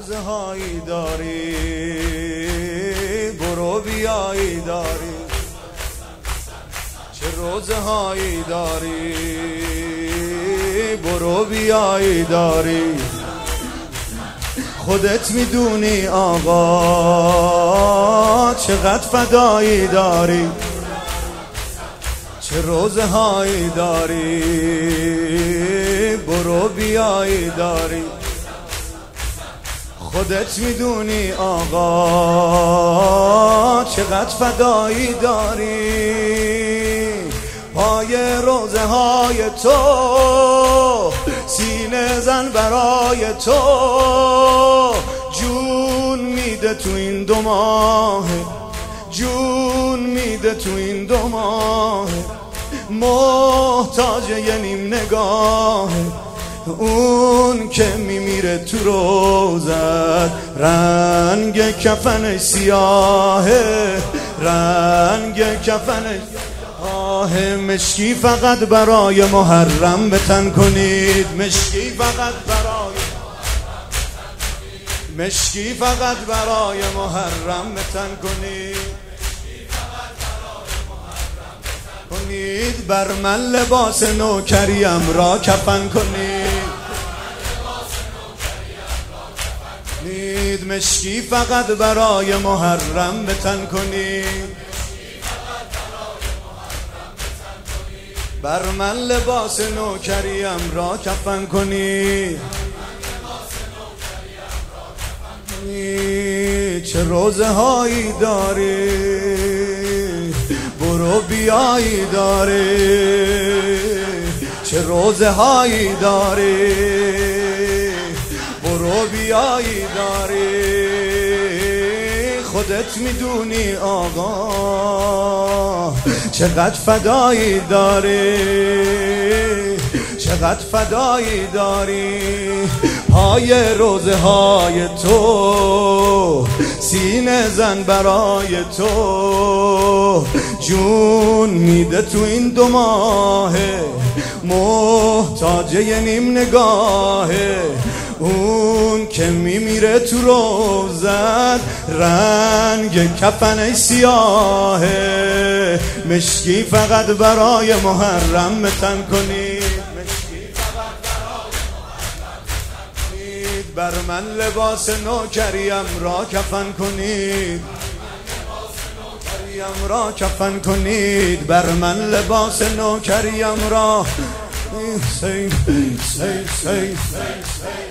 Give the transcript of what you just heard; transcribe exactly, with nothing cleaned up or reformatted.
روزه هایی داری برو بیایی داری، چه روزه هایی داری برو بیایی داری. خودت میدونی آقا چقدر فدایی داری، چه روزه هایی داری برو بیایی داری. خودت میدونی آقا چقدر فدایی داری. پای روزه های تو سینه زن برای تو، جون میده تو این دو ماه، جون میده تو این دو ماه. محتاج یه نیم نگاه اون که میمیره تو روزت. رنگ کفن سیاهه، رنگ کفن آه. مشکی فقط برای محرم بتن کنید، مشکی فقط برای مشکی فقط برای محرم بتن کنید کنید. بر من لباس نوکریم را کفن کنید. نید مشکی فقط برای محرم بتن کنید. بر من لباس نوکریم را کفن کنید. چه روزه هایی داری برو بیایی داری، چه روزه هایی داری برو بیایی داری. خودت میدونی آقا چقدر فدایی داری، چقدر فدایی داری. پای روزه های تو سینه زن برای تو، جون میده تو این دو ماهه. محتاج یه نیم نگاهه اون که میمیره تو روزت. رنگ کفن سیاهه، مشکی فقط برای محرم بتن کنید. مشکی فقط برای محرم بتن کنید. بر من لباس نوکریم را کفن کنید، نوکریم را کفن کنید. بر من لباس نوکریم را سی سی سی سی سی